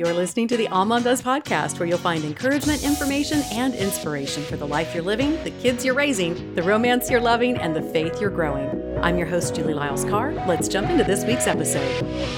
You're listening to the All Mom Does podcast, where you'll find encouragement, information, and inspiration for the life you're living, the kids you're raising, the romance you're loving, and the faith you're growing. I'm your host, Julie Lyles Carr. Let's jump into this week's episode.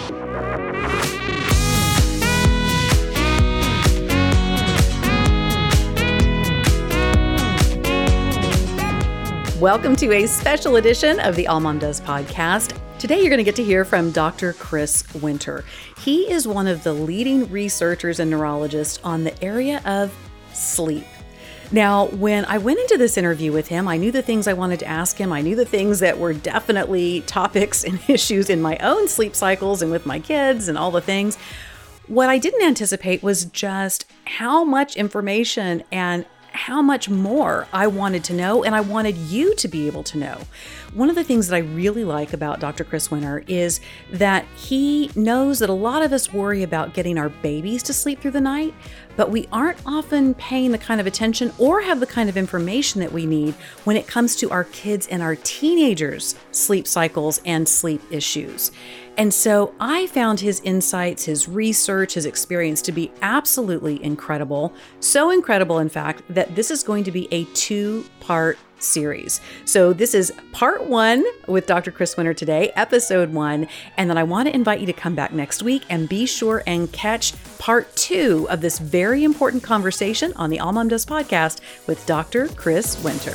Welcome to a special edition of the All Mom Does podcast. Today, you're going to get to hear from Dr. Chris Winter. He is one of the leading researchers and neurologists on the area of sleep. Now, when I went into this interview with him, I knew the things I wanted to ask him. I knew the things that were definitely topics and issues in my own sleep cycles and with my kids and all the things. What I didn't anticipate was just how much information and how much more I wanted to know, and I wanted you to be able to know. One of the things that I really like about Dr. Chris Winter is that he knows that a lot of us worry about getting our babies to sleep through the night, but we aren't often paying the kind of attention or have the kind of information that we need when it comes to our kids and our teenagers' sleep cycles and sleep issues. And so I found his insights, his research, his experience to be absolutely incredible. So incredible, in fact, that this is going to be a 2-part series. So this is part 1 with Dr. Chris Winter today, episode 1. And then I want to invite you to come back next week and be sure and catch part 2 of this very important conversation on the All Mom Does podcast with Dr. Chris Winter.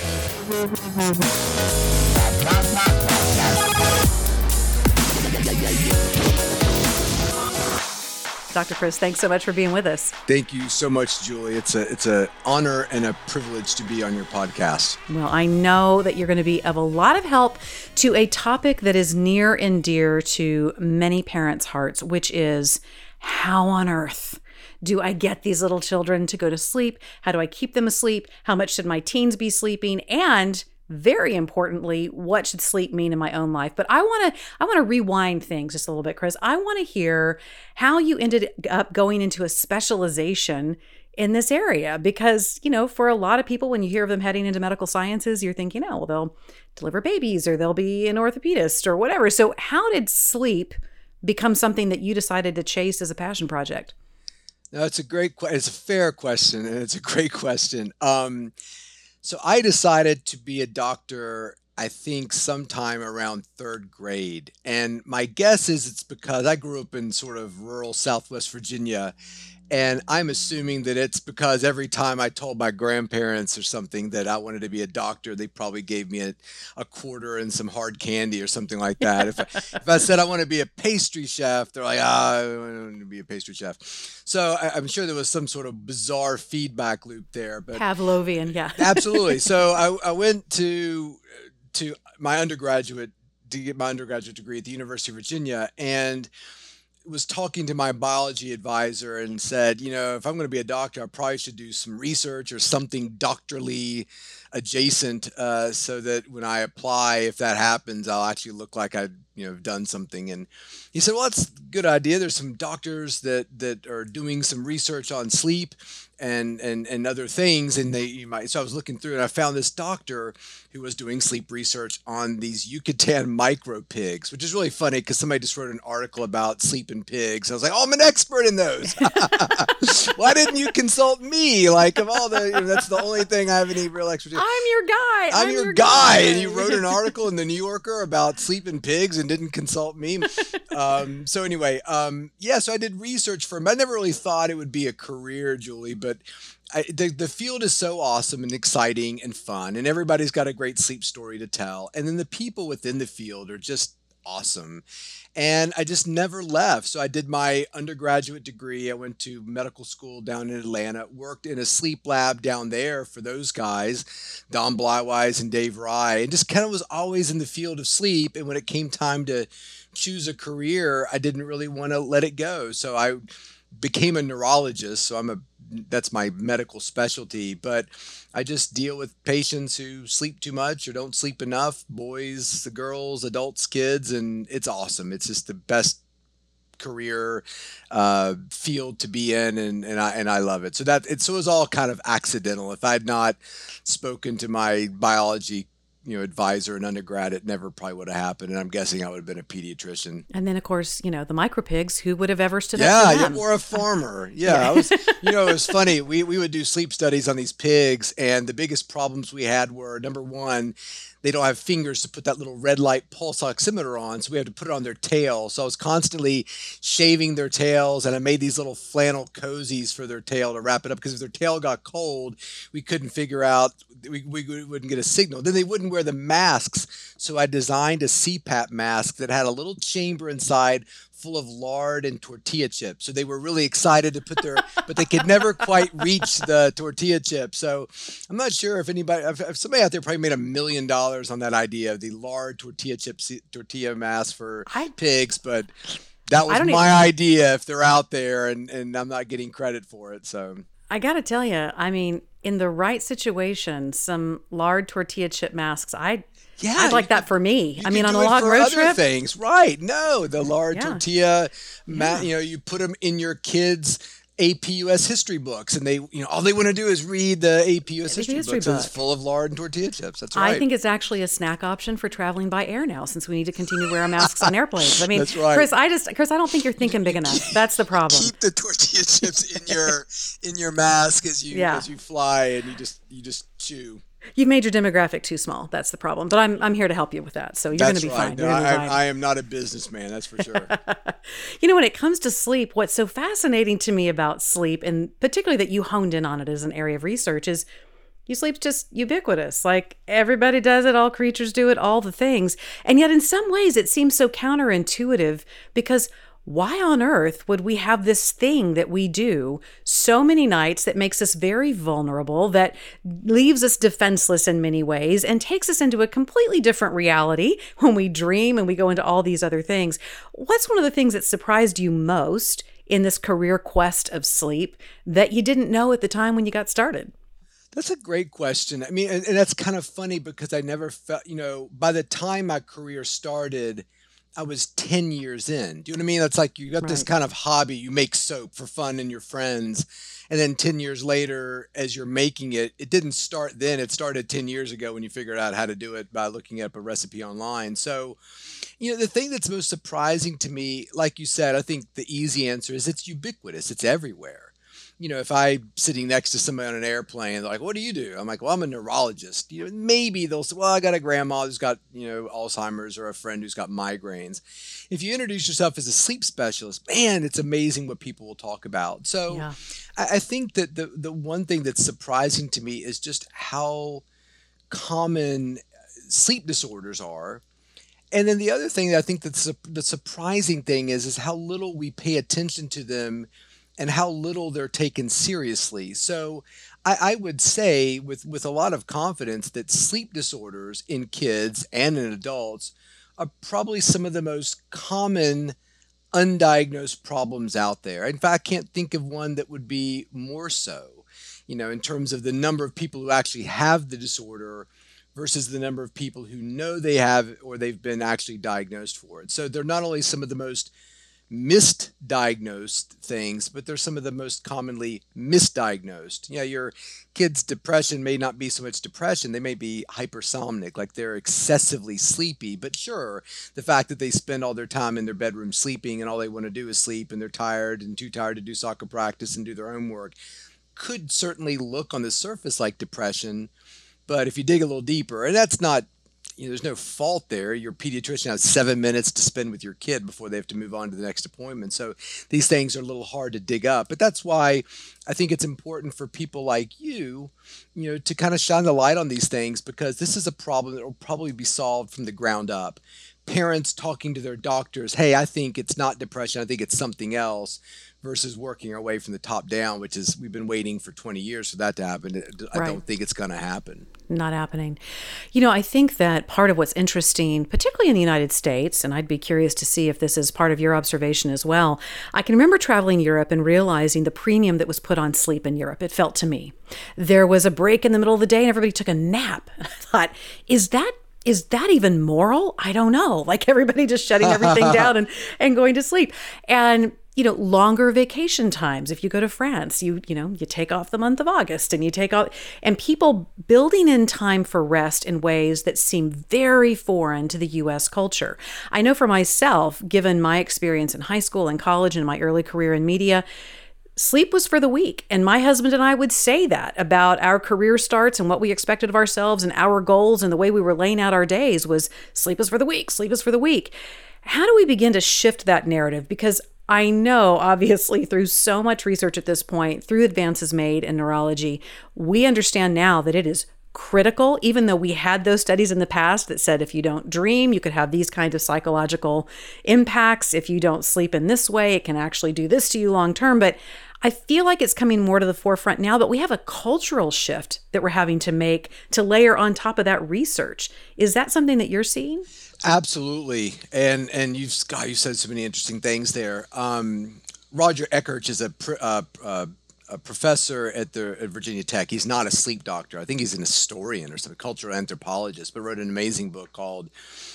Dr. Chris, thanks so much for being with us. Thank you so much, Julie. It's an honor and a privilege to be on your podcast. Well, I know that you're going to be of a lot of help to a topic that is near and dear to many parents' hearts, which is how on earth do I get these little children to go to sleep? How do I keep them asleep? How much should my teens be sleeping? And very importantly, what should sleep mean in my own life? But I want to rewind things just a little bit, Chris. I want to hear how you ended up going into a specialization in this area, because, you know, for a lot of people, when you hear of them heading into medical sciences, you're thinking, oh, well, they'll deliver babies or they'll be an orthopedist or whatever. So how did sleep become something that you decided to chase as a passion project? No, it's a fair question, and it's a great question. So I decided to be a doctor, I think sometime around 3rd grade. And my guess is it's because I grew up in sort of rural Southwest Virginia. And I'm assuming that it's because every time I told my grandparents or something that I wanted to be a doctor, they probably gave me a quarter and some hard candy or something like that. If I said I want to be a pastry chef, they're like, I want to be a pastry chef. So I'm sure there was some sort of bizarre feedback loop there. But Pavlovian, yeah. Absolutely. So I went to my undergraduate to get my undergraduate degree at the University of Virginia, and was talking to my biology advisor and said, you know, if I'm going to be a doctor, I probably should do some research or something doctorally adjacent, so that when I apply, if that happens, I'll actually look like I've done something. And he said, well, that's a good idea. There's some doctors that are doing some research on sleep and other things, and so I was looking through and I found this doctor who was doing sleep research on these Yucatan micro pigs, which is really funny because somebody just wrote an article about sleep in pigs. I was like, oh, I'm an expert in those. Why didn't you consult me? Like, of all that's the only thing I have any real expertise. I'm your guy. I'm your guy. And you wrote an article in the New Yorker about sleep in pigs and didn't consult me. So anyway, so I did research for him. I never really thought it would be a career, Julie, but the field is so awesome and exciting and fun, and everybody's got a great sleep story to tell. And then the people within the field are just awesome. And I just never left. So I did my undergraduate degree. I went to medical school down in Atlanta, worked in a sleep lab down there for those guys, Don Blywise and Dave Rye, and just kind of was always in the field of sleep. And when it came time to choose a career, I didn't really want to let it go. So I became a neurologist. So that's my medical specialty, but I just deal with patients who sleep too much or don't sleep enough, boys, the girls, adults, kids, and it's awesome. It's just the best career field to be in, and I love it. So it was all kind of accidental. If I had not spoken to my biology advisor in undergrad, it never probably would have happened. And I'm guessing I would have been a pediatrician. And then, of course, the micropigs, who would have ever stood up Yeah, for them? or a farmer. Yeah, it was funny. We would do sleep studies on these pigs, and the biggest problems we had were, number one, they don't have fingers to put that little red light pulse oximeter on, so we had to put it on their tail. So I was constantly shaving their tails, and I made these little flannel cozies for their tail to wrap it up, because if their tail got cold, we couldn't figure out, we wouldn't get a signal. Then they wouldn't wear the masks, so I designed a CPAP mask that had a little chamber inside full of lard and tortilla chips. So they were really excited to put their, but they could never quite reach the tortilla chip. So I'm not sure if somebody out there probably made $1 million on that idea of the lard tortilla mask for pigs, but that was my idea if they're out there, and I'm not getting credit for it. So I got to tell you, I mean, in the right situation, some lard tortilla chip masks, I'd like that for me. I mean, on a long road trip. Things, right? No, the lard tortilla, you put them in your kids' AP US history books, and they, all they want to do is read the AP US history books. So it's full of lard and tortilla chips. That's right. I think it's actually a snack option for traveling by air now, since we need to continue to wear our masks on airplanes. I mean, that's right. Chris, I don't think you're thinking big enough. That's the problem. Keep the tortilla chips in your mask as you fly, and you just chew. You've made your demographic too small. That's the problem. But I'm here to help you with that. So you're going to be fine. No, I am not a businessman, that's for sure. When it comes to sleep, what's so fascinating to me about sleep, and particularly that you honed in on it as an area of research, is sleep's just ubiquitous. Like, everybody does it, all creatures do it, all the things. And yet in some ways it seems so counterintuitive, because why on earth would we have this thing that we do so many nights that makes us very vulnerable, that leaves us defenseless in many ways, and takes us into a completely different reality when we dream and we go into all these other things? What's one of the things that surprised you most in this career quest of sleep that you didn't know at the time when you got started? That's a great question. I mean, and that's kind of funny, because I never felt, by the time my career started, I was 10 years in. Do you know what I mean? It's like you got this kind of hobby. You make soap for fun and your friends. And then 10 years later, as you're making it, it didn't start then. It started 10 years ago when you figured out how to do it by looking up a recipe online. So, the thing that's most surprising to me, like you said, I think the easy answer is it's ubiquitous. It's everywhere. If I'm sitting next to somebody on an airplane, they're like, "What do you do?" I'm like, "Well, I'm a neurologist." Maybe they'll say, "Well, I got a grandma who's got, Alzheimer's, or a friend who's got migraines." If you introduce yourself as a sleep specialist, man, it's amazing what people will talk about. So I think that the one thing that's surprising to me is just how common sleep disorders are. And then the other thing that I think that's the surprising thing is how little we pay attention to them, and how little they're taken seriously. So I would say with a lot of confidence that sleep disorders in kids and in adults are probably some of the most common undiagnosed problems out there. In fact, I can't think of one that would be more so, in terms of the number of people who actually have the disorder versus the number of people who know they have, or they've been actually diagnosed for it. So they're not only some of the most misdiagnosed things, but they're some of the most commonly misdiagnosed. Your kid's depression may not be so much depression. They may be hypersomnic, like they're excessively sleepy. But sure, the fact that they spend all their time in their bedroom sleeping, and all they want to do is sleep, and they're tired and too tired to do soccer practice and do their homework, could certainly look on the surface like depression. But if you dig a little deeper, and that's not, there's no fault there. Your pediatrician has 7 minutes to spend with your kid before they have to move on to the next appointment. So these things are a little hard to dig up. But that's why I think it's important for people like you, to kind of shine the light on these things, because this is a problem that will probably be solved from the ground up. Parents talking to their doctors, "Hey, I think it's not depression. I think it's something else," versus working our way from the top down, which is, we've been waiting for 20 years for that to happen. I don't think it's going to happen. Not happening. I think that part of what's interesting, particularly in the United States, and I'd be curious to see if this is part of your observation as well. I can remember traveling Europe and realizing the premium that was put on sleep in Europe. It felt to me. There was a break in the middle of the day and everybody took a nap. And I thought, is that even moral? I don't know. Like, everybody just shutting everything down and going to sleep. And longer vacation times. If you go to France, you take off the month of August and and people building in time for rest in ways that seem very foreign to the US culture. I know for myself, given my experience in high school and college and my early career in media, sleep was for the weak. And my husband and I would say that about our career starts and what we expected of ourselves and our goals and the way we were laying out our days was sleep is for the weak, sleep is for the weak. How do we begin to shift that narrative? Because I know, obviously, through so much research at this point, through advances made in neurology, we understand now that it is critical, even though we had those studies in the past that said if you don't dream, you could have these kinds of psychological impacts. If you don't sleep in this way, it can actually do this to you long term. But I feel like it's coming more to the forefront now, but we have a cultural shift that we're having to make to layer on top of that research. Is that something that you're seeing? Absolutely. And you said so many interesting things there. Roger Eckhart is a professor at Virginia Tech. He's not a sleep doctor. I think he's an historian or some cultural anthropologist, but wrote an amazing book called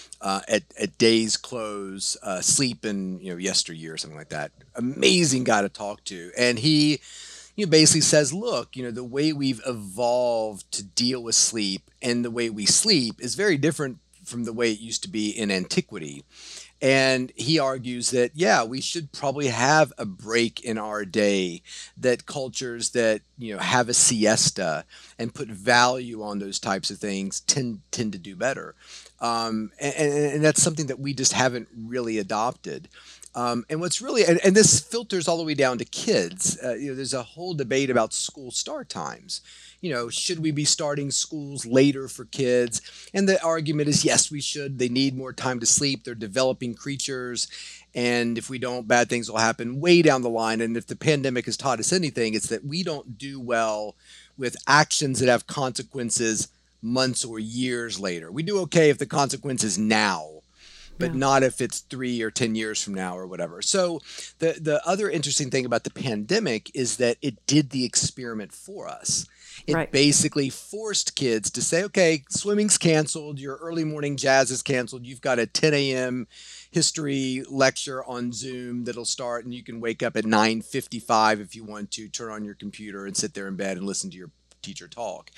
at Day's Close, Sleep in Yesteryear or something like that. Amazing guy to talk to. And he basically says, look, the way we've evolved to deal with sleep and the way we sleep is very different from the way it used to be in antiquity. And he argues that, we should probably have a break in our day, that cultures that, have a siesta and put value on those types of things tend to do better. And that's something that we just haven't really adopted. And what's really, and this filters all the way down to kids. There's a whole debate about school start times. Should we be starting schools later for kids? And the argument is, yes, we should. They need more time to sleep. They're developing creatures. And if we don't, bad things will happen way down the line. And if the pandemic has taught us anything, it's that we don't do well with actions that have consequences months or years later. We do okay if the consequence is now, but not if it's 3 or 10 years from now or whatever. So the other interesting thing about the pandemic is that it did the experiment for us. It basically forced kids to say, okay, swimming's canceled, your early morning jazz is canceled, you've got a 10 a.m. history lecture on Zoom that'll start, and you can wake up at 9:55 if you want to, turn on your computer and sit there in bed and listen to your teacher talk.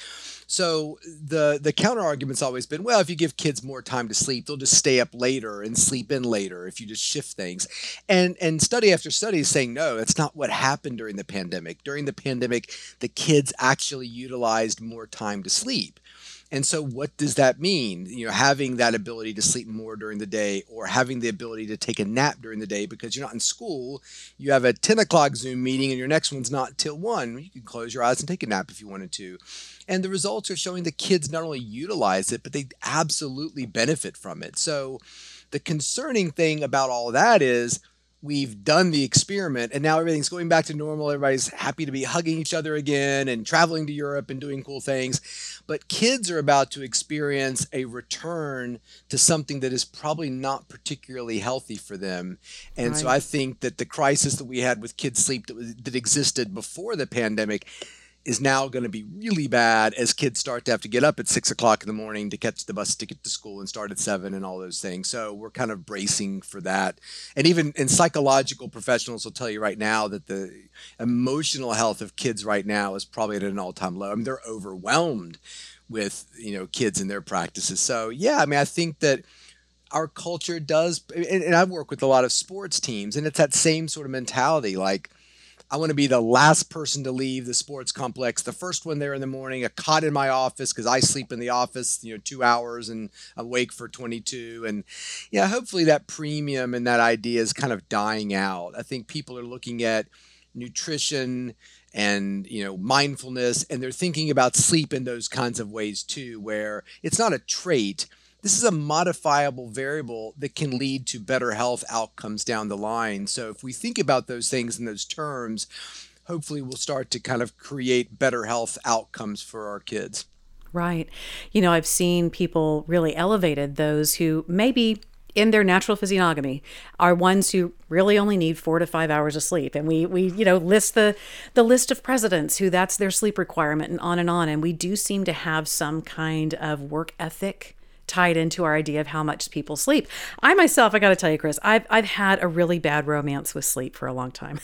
So the counter argument's always been, well, if you give kids more time to sleep, they'll just stay up later and sleep in later if you just shift things. And study after study is saying, no, that's not what happened during the pandemic. During the pandemic, the kids actually utilized more time to sleep. And so what does that mean? Having that ability to sleep more during the day, or having the ability to take a nap during the day because you're not in school. You have a 10 o'clock Zoom meeting and your next one's not till 1. You can close your eyes and take a nap if you wanted to. And the results are showing the kids not only utilize it, but they absolutely benefit from it. So the concerning thing about all that is we've done the experiment and now everything's going back to normal. Everybody's happy to be hugging each other again and traveling to Europe and doing cool things. But kids are about to experience a return to something that is probably not particularly healthy for them. And so I think that the crisis that we had with kids' sleep that existed before the pandemic is now going to be really bad as kids start to have to get up at 6 o'clock in the morning to catch the bus to get to school and start at 7 and all those things. So we're kind of bracing for that. And even psychological professionals will tell you right now that the emotional health of kids right now is probably at an all-time low. I mean, they're overwhelmed with, kids and their practices. So I think that our culture does, and I work with a lot of sports teams, and it's that same sort of mentality, like, I want to be the last person to leave the sports complex, the first one there in the morning, a cot in my office because I sleep in the office, 2 hours and awake for 22. And hopefully that premium and that idea is kind of dying out. I think people are looking at nutrition and, mindfulness, and they're thinking about sleep in those kinds of ways too, where it's not a trait. This is a modifiable variable that can lead to better health outcomes down the line. So if we think about those things in those terms, hopefully we'll start to kind of create better health outcomes for our kids. Right. I've seen people really elevated, those who maybe in their natural physiognomy are ones who really only need 4 to 5 hours of sleep. And we list the list of presidents who that's their sleep requirement and on. And we do seem to have some kind of work ethic tied into our idea of how much people sleep. I myself, I got to tell you, Chris, I've had a really bad romance with sleep for a long time.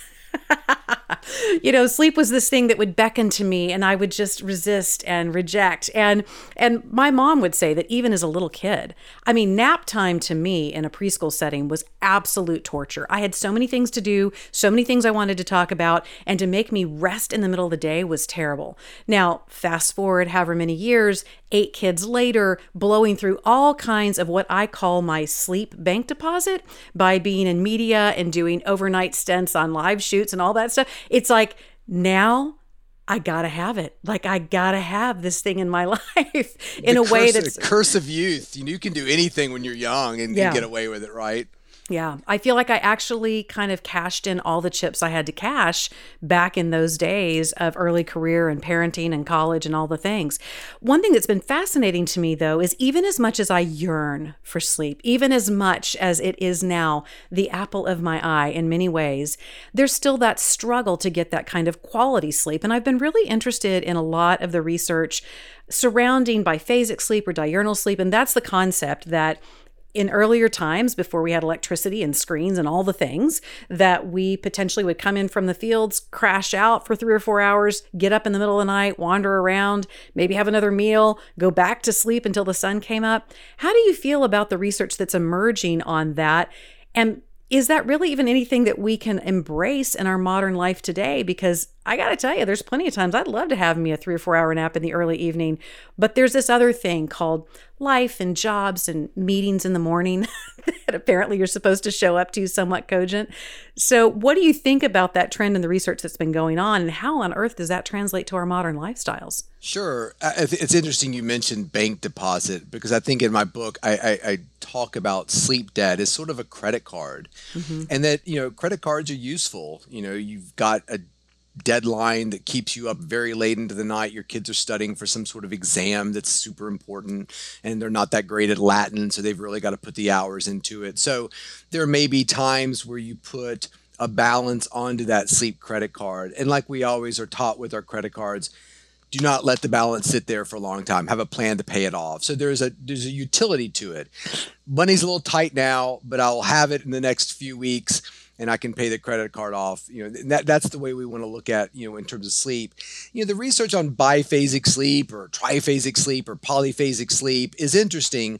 Sleep was this thing that would beckon to me and I would just resist and reject. And my mom would say that even as a little kid, I mean, nap time to me in a preschool setting was absolute torture. I had so many things to do, so many things I wanted to talk about, and to make me rest in the middle of the day was terrible. Now, fast forward however many years, 8 kids later, blowing through all kinds of what I call my sleep bank deposit by being in media and doing overnight stints on live shoots and all that stuff. It's like now I gotta have it. Like I gotta have this thing in my life in a way that's curse of youth. You can do anything when you're young and get away with it, right? Yeah, I feel like I actually kind of cashed in all the chips I had to cash back in those days of early career and parenting and college and all the things. One thing that's been fascinating to me, though, is even as much as I yearn for sleep, even as much as it is now the apple of my eye in many ways, there's still that struggle to get that kind of quality sleep. And I've been really interested in a lot of the research surrounding biphasic sleep or diurnal sleep. And that's the concept that in earlier times, before we had electricity and screens and all the things, that we potentially would come in from the fields, crash out for 3 or 4 hours, get up in the middle of the night, wander around, maybe have another meal, go back to sleep until the sun came up. How do you feel about the research that's emerging on that? And is that really even anything that we can embrace in our modern life today? Because I got to tell you, there's plenty of times I'd love to have me a 3 or 4 hour nap in the early evening, but there's this other thing called life and jobs and meetings in the morning that apparently you're supposed to show up to somewhat cogent. So what do you think about that trend and the research that's been going on, and how on earth does that translate to our modern lifestyles? Sure. It's interesting you mentioned bank deposit, because I think in my book, I talk about sleep debt as sort of a credit card, and that, credit cards are useful. You've got a deadline that keeps you up very late into the night. Your kids are studying for some sort of exam that's super important, and they're not that great at Latin, so they've really got to put the hours into it. So there may be times where you put a balance onto that sleep credit card. And like we always are taught with our credit cards, do not let the balance sit there for a long time. Have a plan to pay it off. So there's a utility to it. Money's a little tight now, but I'll have it in the next few weeks, and I can pay the credit card off. That's the way we want to look at, in terms of sleep. The research on biphasic sleep or triphasic sleep or polyphasic sleep is interesting.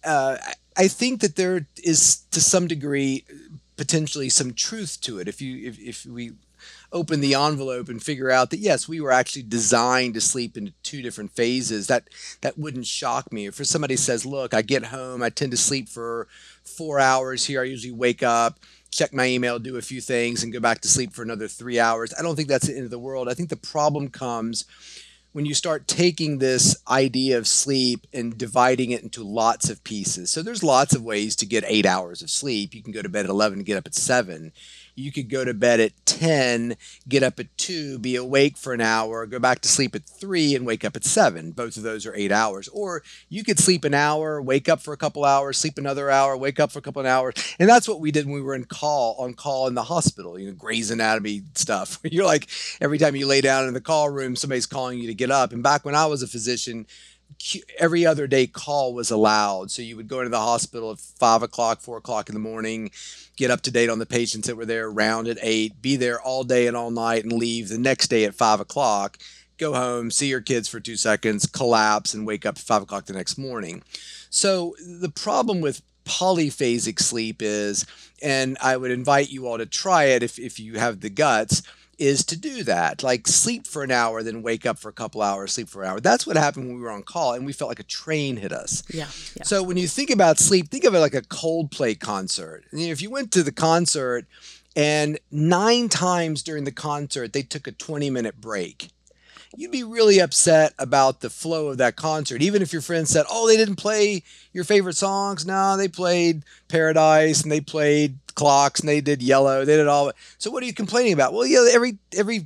I think that there is, to some degree, potentially some truth to it. If we open the envelope and figure out that, yes, we were actually designed to sleep into 2 different phases, that wouldn't shock me. If somebody says, look, I get home, I tend to sleep for 4 hours here. I usually wake up, check my email, do a few things, and go back to sleep for another 3 hours. I don't think that's the end of the world. I think the problem comes when you start taking this idea of sleep and dividing it into lots of pieces. So there's lots of ways to get 8 hours of sleep. You can go to bed at 11 and get up at 7. You could go to bed at 10, get up at 2, be awake for an hour, go back to sleep at 3 and wake up at 7. Both of those are 8 hours. Or you could sleep an hour, wake up for a couple hours, sleep another hour, wake up for a couple of hours. And that's what we did when we were on call in the hospital, Grey's Anatomy stuff. You're like, every time you lay down in the call room, somebody's calling you to get up. And back when I was a physician, every other day call was allowed. So you would go into the hospital at 5 o'clock, 4 o'clock in the morning, get up to date on the patients that were there, round at 8, be there all day and all night, and leave the next day at 5 o'clock, go home, see your kids for 2 seconds, collapse, and wake up at 5 o'clock the next morning. So the problem with polyphasic sleep is, and I would invite you all to try it if you have the guts, is to do that. Like sleep for an hour, then wake up for a couple hours, sleep for an hour. That's what happened when we were on call, and we felt like a train hit us. Yeah. So when you think about sleep, think of it like a Coldplay concert. If you went to the concert and 9 times during the concert, they took a 20-minute break, you'd be really upset about the flow of that concert. Even if your friends said, oh, they didn't play your favorite songs. No, they played Paradise, and they played Clocks, and they did Yellow. They did all. So what are you complaining about? Well, every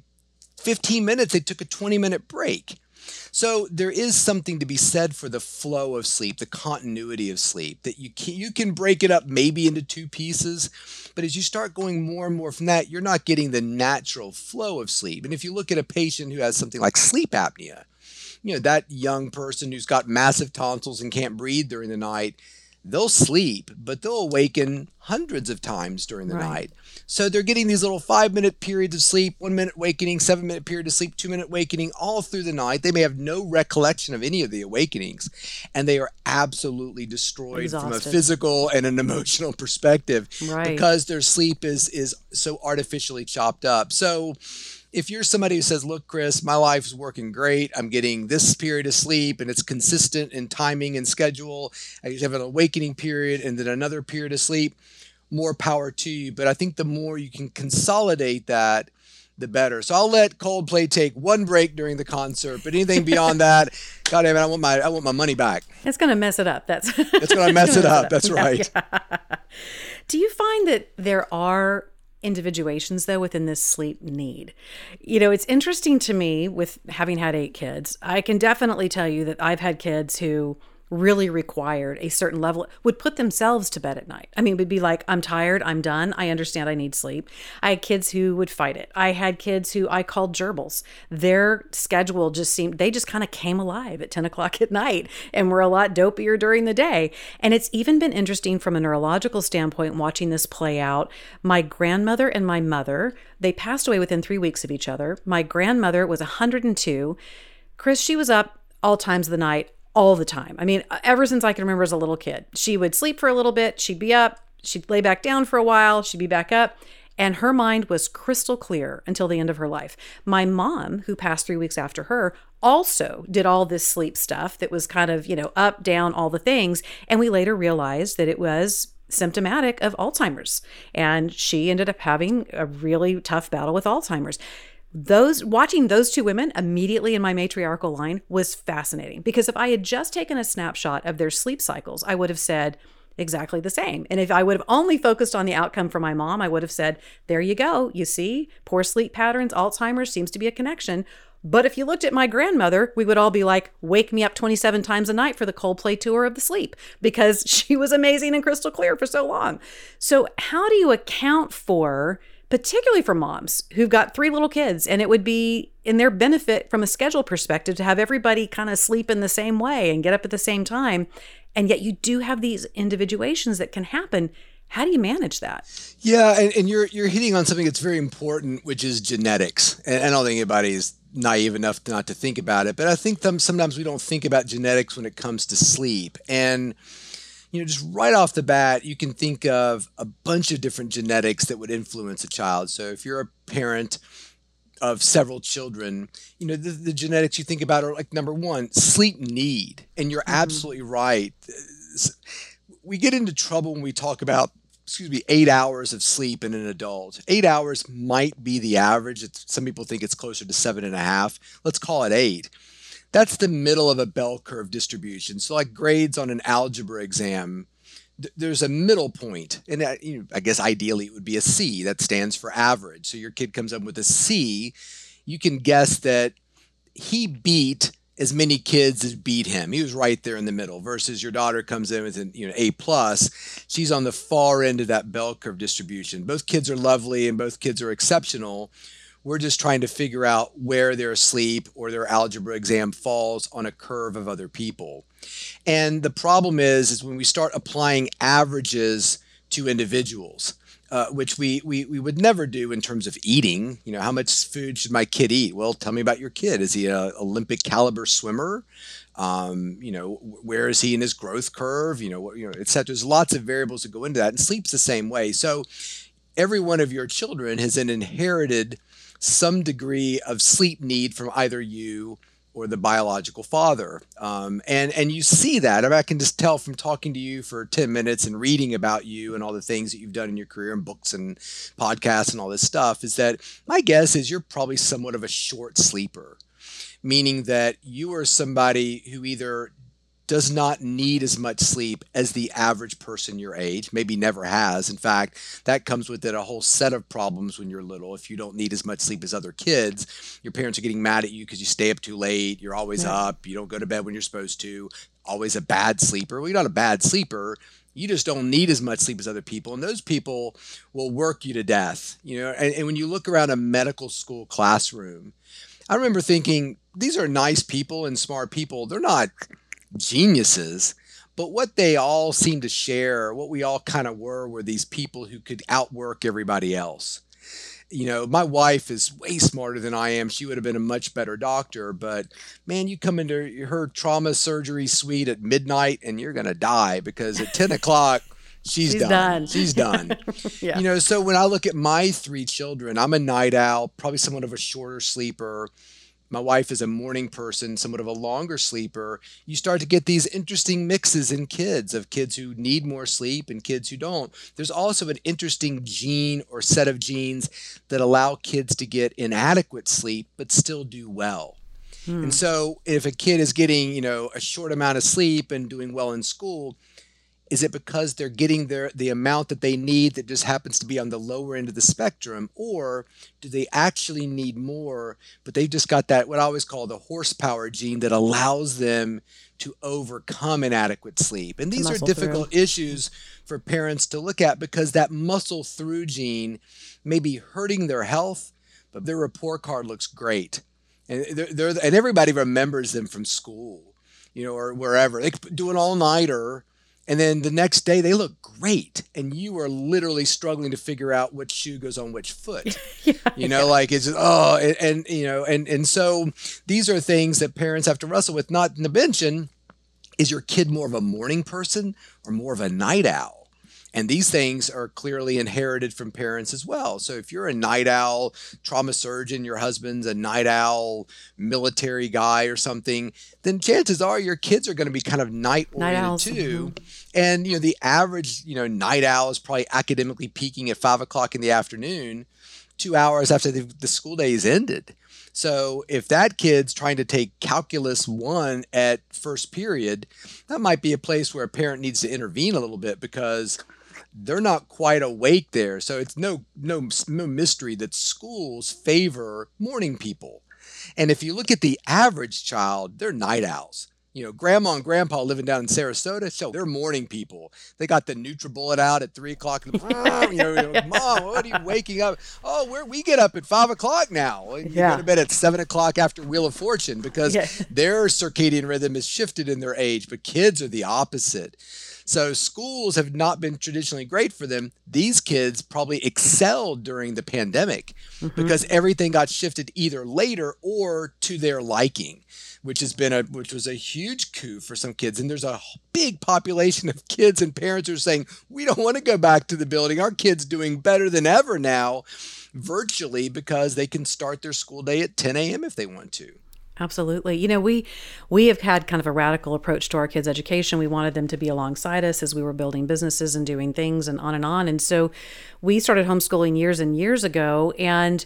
15 minutes, they took a 20-minute break. So there is something to be said for the flow of sleep, the continuity of sleep, that you can break it up maybe into 2 pieces, but as you start going more and more from that, you're not getting the natural flow of sleep. And if you look at a patient who has something like sleep apnea, that young person who's got massive tonsils and can't breathe during the night, they'll sleep, but they'll awaken hundreds of times during the Right. night. So they're getting these little 5-minute periods of sleep, 1 minute awakening, 7-minute period of sleep, 2-minute awakening, all through the night. They may have no recollection of any of the awakenings, and they are absolutely destroyed from a Exhausted. physical and an emotional perspective Right. because their sleep is so artificially chopped up. So if you're somebody who says, look, Chris, my life is working great. I'm getting this period of sleep and it's consistent in timing and schedule. I have an awakening period and then another period of sleep. More power to you. But I think the more you can consolidate that, the better. So I'll let Coldplay take one break during the concert, but anything beyond that, God damn it, I want my money back. It's going to mess it up. That's That's when I mess it up. That's right. Do you find that there are individuations though within this sleep need? It's interesting to me with having had 8 kids. I can definitely tell you that I've had kids who really required a certain level, would put themselves to bed at night. I mean, would be like, I'm tired, I'm done, I understand I need sleep. I had kids who would fight it. I had kids who I called gerbils. Their schedule they just kind of came alive at 10 o'clock at night and were a lot dopier during the day. And it's even been interesting from a neurological standpoint watching this play out. My grandmother and my mother, they passed away within 3 weeks of each other. My grandmother was 102. Chris, she was up all times of the night, all the time. I mean, ever since I can remember as a little kid, she would sleep for a little bit, she'd be up, she'd lay back down for a while, she'd be back up, and her mind was crystal clear until the end of her life. My mom, who passed 3 weeks after her, also did all this sleep stuff that was kind of, up, down, all the things. And we later realized that it was symptomatic of Alzheimer's. And she ended up having a really tough battle with Alzheimer's. Watching those 2 women immediately in my matriarchal line was fascinating, because if I had just taken a snapshot of their sleep cycles, I would have said exactly the same. And if I would have only focused on the outcome for my mom, I would have said, there you go. You see, poor sleep patterns, Alzheimer's seems to be a connection. But if you looked at my grandmother, we would all be like, wake me up 27 times a night for the Coldplay tour of the sleep, because she was amazing and crystal clear for so long. So how do you account for, particularly for moms who've got 3 little kids, and it would be in their benefit from a schedule perspective to have everybody kind of sleep in the same way and get up at the same time, and yet you do have these individuations that can happen. How do you manage that? Yeah, and you're hitting on something that's very important, which is genetics. And I don't think anybody is naive enough not to think about it, but I think sometimes we don't think about genetics when it comes to sleep. And just right off the bat, you can think of a bunch of different genetics that would influence a child. So if you're a parent of several children, the genetics you think about are like, number one, sleep need. And you're absolutely right. We get into trouble when we talk about 8 hours of sleep in an adult. 8 hours might be the average. Some people think it's closer to 7.5. Let's call it 8. That's the middle of a bell curve distribution. So like grades on an algebra exam, there's a middle point. And I guess ideally it would be a C. That stands for average. So your kid comes up with a C. You can guess that he beat as many kids as beat him. He was right there in the middle, versus your daughter comes in with an A plus. She's on the far end of that bell curve distribution. Both kids are lovely and both kids are exceptional. We're just trying to figure out where their sleep or their algebra exam falls on a curve of other people. And the problem is when we start applying averages to individuals, which we would never do in terms of eating. How much food should my kid eat? Well, tell me about your kid. Is he an Olympic caliber swimmer? Where is he in his growth curve? Et cetera. There's lots of variables that go into that, and sleep's the same way. So every one of your children has an inherited some degree of sleep need from either you or the biological father. And you see that. I mean, I can just tell from talking to you for 10 minutes and reading about you and all the things that you've done in your career and books and podcasts and all this stuff, is that my guess is you're probably somewhat of a short sleeper, meaning that you are somebody who either does not need as much sleep as the average person your age, maybe never has. In fact, that comes with it a whole set of problems when you're little. If you don't need as much sleep as other kids, your parents are getting mad at you because you stay up too late, you're always up, you don't go to bed when you're supposed to, always a bad sleeper. Well, you're not a bad sleeper. You just don't need as much sleep as other people. And those people will work you to death. And when you look around a medical school classroom, I remember thinking, these are nice people and smart people. They're not geniuses, but what they all seem to share, what we all kind of were these people who could outwork everybody else. My wife is way smarter than I am. She would have been a much better doctor, but man, you come into her trauma surgery suite at midnight and you're going to die because at 10 o'clock, she's done. She's done. Yeah. So when I look at my three children, I'm a night owl, probably somewhat of a shorter sleeper. My wife is a morning person, somewhat of a longer sleeper. You start to get these interesting mixes in kids of kids who need more sleep and kids who don't. There's also an interesting gene or set of genes that allow kids to get inadequate sleep but still do well. And so if a kid is getting, a short amount of sleep and doing well in school, is it because they're getting the amount that they need that just happens to be on the lower end of the spectrum? Or do they actually need more, but they've just got that, what I always call the horsepower gene that allows them to overcome inadequate sleep? And these are difficult issues for parents to look at because that muscle through gene may be hurting their health, but their report card looks great. And and everybody remembers them from school, or wherever. They could do an all-nighter, and then the next day they look great, and you are literally struggling to figure out which shoe goes on which foot. Like it's and so these are things that parents have to wrestle with. Not to mention, is your kid more of a morning person or more of a night owl? And these things are clearly inherited from parents as well. So if you're a night owl trauma surgeon, your husband's a night owl military guy or something, then chances are your kids are going to be kind of night oriented too. And, the average, night owl is probably academically peaking at 5 o'clock in the afternoon, 2 hours after the school day is ended. So if that kid's trying to take calculus 1 at first period, that might be a place where a parent needs to intervene a little bit because they're not quite awake there. So it's no mystery that schools favor morning people. And if you look at the average child, they're night owls. Grandma and grandpa living down in Sarasota, so they're morning people. They got the NutriBullet out at 3 o'clock. Mom, what are you waking up? Oh, we get up at 5 o'clock now. You go to bed at 7 o'clock after Wheel of Fortune because their circadian rhythm is shifted in their age, but kids are the opposite. So schools have not been traditionally great for them. These kids probably excelled during the pandemic because everything got shifted either later or to their liking, which was a huge coup for some kids. And there's a big population of kids and parents who are saying, we don't want to go back to the building. Our kid's doing better than ever now, virtually, because they can start their school day at 10 a.m. if they want to. Absolutely. We have had kind of a radical approach to our kids' education. We wanted them to be alongside us as we were building businesses and doing things and on and on. And so we started homeschooling years and years ago, and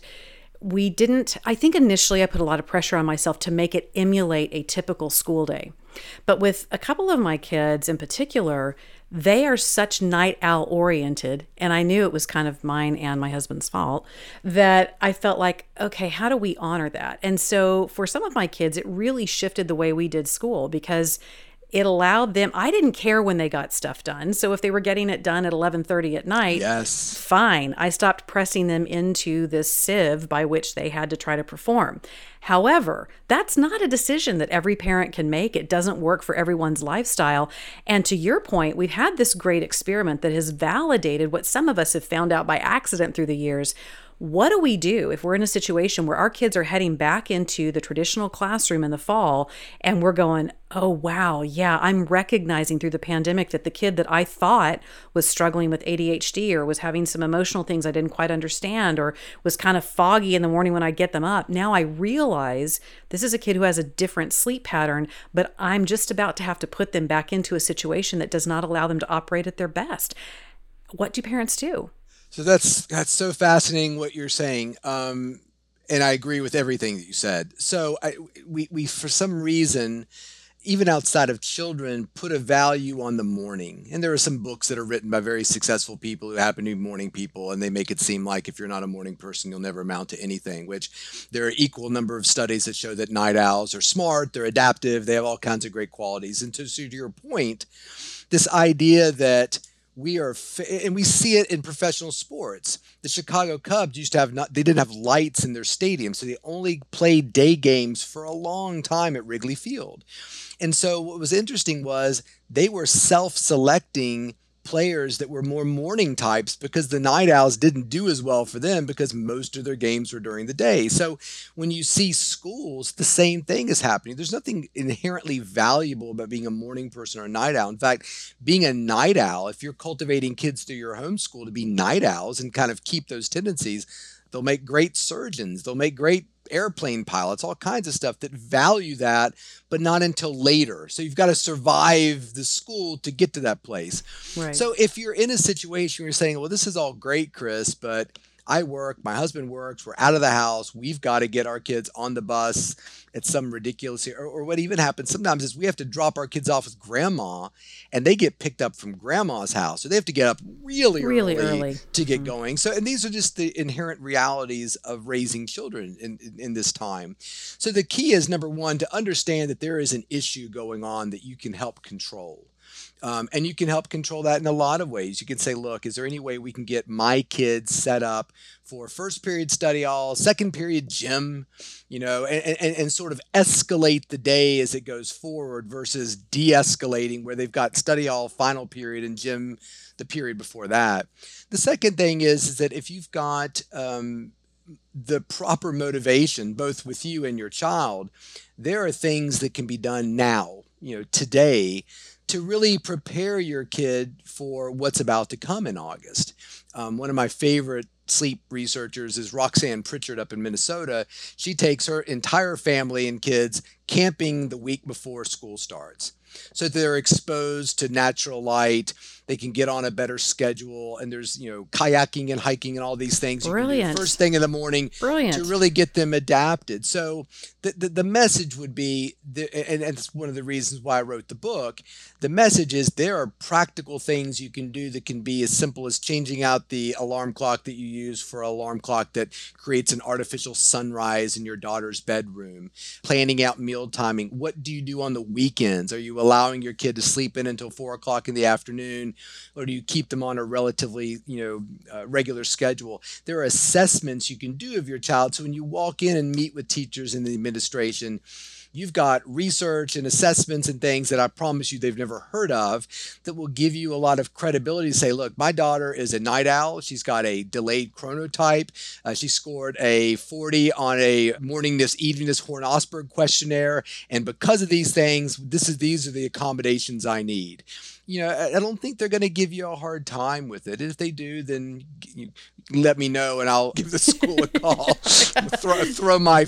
I think initially I put a lot of pressure on myself to make it emulate a typical school day. But with a couple of my kids in particular, they are such night owl oriented, and I knew it was kind of mine and my husband's fault, that I felt like, okay, how do we honor that? And so for some of my kids, it really shifted the way we did school because it allowed them, I didn't care when they got stuff done. So if they were getting it done at 11:30 at night, fine. I stopped pressing them into this sieve by which they had to try to perform. However, that's not a decision that every parent can make. It doesn't work for everyone's lifestyle. And to your point, we've had this great experiment that has validated what some of us have found out by accident through the years. What do we do if we're in a situation where our kids are heading back into the traditional classroom in the fall and we're going, oh, wow, yeah, I'm recognizing through the pandemic that the kid that I thought was struggling with ADHD or was having some emotional things I didn't quite understand or was kind of foggy in the morning when I get them up. Now I realize this is a kid who has a different sleep pattern, but I'm just about to have to put them back into a situation that does not allow them to operate at their best. What do parents do? So that's so fascinating what you're saying, and I agree with everything that you said. So we for some reason, even outside of children, put a value on the morning. And there are some books that are written by very successful people who happen to be morning people, and they make it seem like if you're not a morning person, you'll never amount to anything, which there are equal number of studies that show that night owls are smart, they're adaptive, they have all kinds of great qualities. And so to your point, this idea that and we see it in professional sports. The Chicago Cubs used to they didn't have lights in their stadium, so they only played day games for a long time at Wrigley Field. And so what was interesting was they were self-selecting players that were more morning types because the night owls didn't do as well for them because most of their games were during the day. So when you see schools, the same thing is happening. There's nothing inherently valuable about being a morning person or a night owl. In fact, being a night owl, if you're cultivating kids through your homeschool to be night owls and kind of keep those tendencies, they'll make great surgeons. They'll make great airplane pilots, all kinds of stuff that value that, but not until later. So you've got to survive the school to get to that place. Right. So if you're in a situation where you're saying, well, this is all great, Chris, but I work, my husband works, we're out of the house, we've got to get our kids on the bus at some ridiculous, or what even happens sometimes is we have to drop our kids off with grandma and they get picked up from grandma's house. So they have to get up really early to get going. So, and these are just the inherent realities of raising children in this time. So the key is, number one, to understand that there is an issue going on that you can help control. And you can help control that in a lot of ways. You can say, look, is there any way we can get my kids set up for first period study hall, second period gym, and sort of escalate the day as it goes forward versus de-escalating where they've got study hall, final period, and gym the period before that. The second thing is that if you've got the proper motivation, both with you and your child, there are things that can be done now, today, to really prepare your kid for what's about to come in August. One of my favorite sleep researchers is Roxanne Pritchard up in Minnesota. She takes her entire family and kids camping the week before school starts. So they're exposed to natural light. They can get on a better schedule. And there's, kayaking and hiking and all these things. Brilliant. You can do first thing in the morning. Brilliant. To really get them adapted. So the message would be, and it's one of the reasons why I wrote the book, the message is there are practical things you can do that can be as simple as changing out the alarm clock that you use for an alarm clock that creates an artificial sunrise in your daughter's bedroom, planning out meal timing. What do you do on the weekends? Are you allowing your kid to sleep in until 4 o'clock in the afternoon, or do you keep them on a relatively, regular schedule? There are assessments you can do of your child. So when you walk in and meet with teachers in the administration, you've got research and assessments and things that I promise you they've never heard of that will give you a lot of credibility to say, look, my daughter is a night owl. She's got a delayed chronotype. She scored a 40 on a morningness, eveningness Horn-Osberg questionnaire. And because of these things, these are the accommodations I need. I don't think they're going to give you a hard time with it. If they do, then let me know and I'll give the school a call. throw my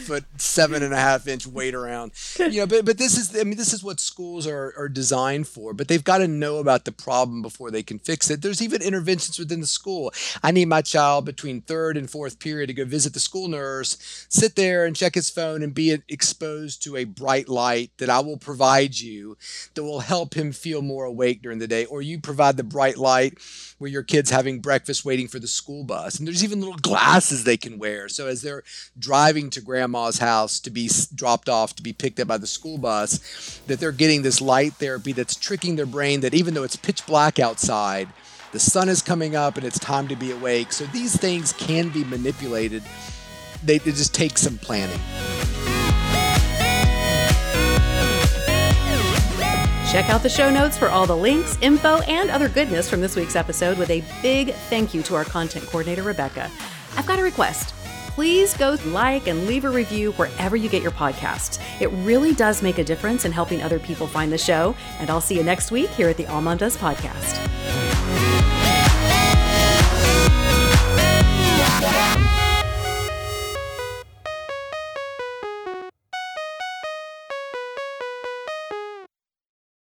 5'7.5" weight around. But this is what schools are designed for. But they've got to know about the problem before they can fix it. There's even interventions within the school. I need my child between third and fourth period to go visit the school nurse, sit there and check his phone and be exposed to a bright light that I will provide you that will help him feel more awake during the day. Or you provide the bright light where your kid's having breakfast waiting for the school bus. And there's even little glasses they can wear. So as they're driving to grandma's house to be dropped off, to be picked up by the school bus, that they're getting this light therapy that's tricking their brain that even though it's pitch black outside, the sun is coming up and it's time to be awake. So these things can be manipulated. They just take some planning. Check out the show notes for all the links, info, and other goodness from this week's episode with a big thank you to our content coordinator, Rebecca. I've got a request. Please go like and leave a review wherever you get your podcasts. It really does make a difference in helping other people find the show. And I'll see you next week here at the All Mom Does podcast.